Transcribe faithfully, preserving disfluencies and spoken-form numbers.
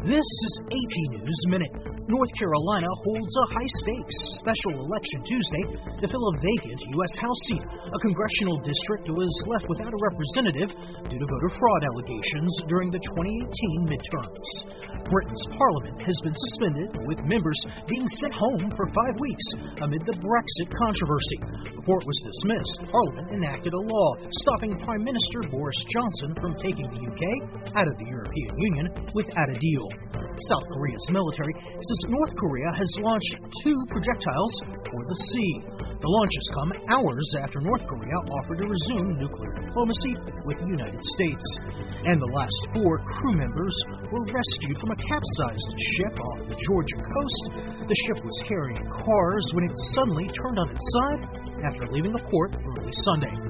This is A P News Minute. North Carolina holds a high-stakes special election Tuesday to fill a vacant U S House seat. A congressional district was left without a representative due to voter fraud allegations during the twenty eighteen midterms. Britain's parliament has been suspended, with members being sent home for five weeks amid the Brexit controversy. Before it was dismissed, Parliament enacted a law stopping Prime Minister Boris Johnson from taking the U K out of the European Union without a deal. South Korea's military says North Korea has launched two projectiles for the sea. The launches come hours after North Korea offered to resume nuclear diplomacy with the United States. And the last four crew members were rescued from a capsized ship off the Georgia coast. The ship was carrying cars when it suddenly turned on its side after leaving the port early Sunday.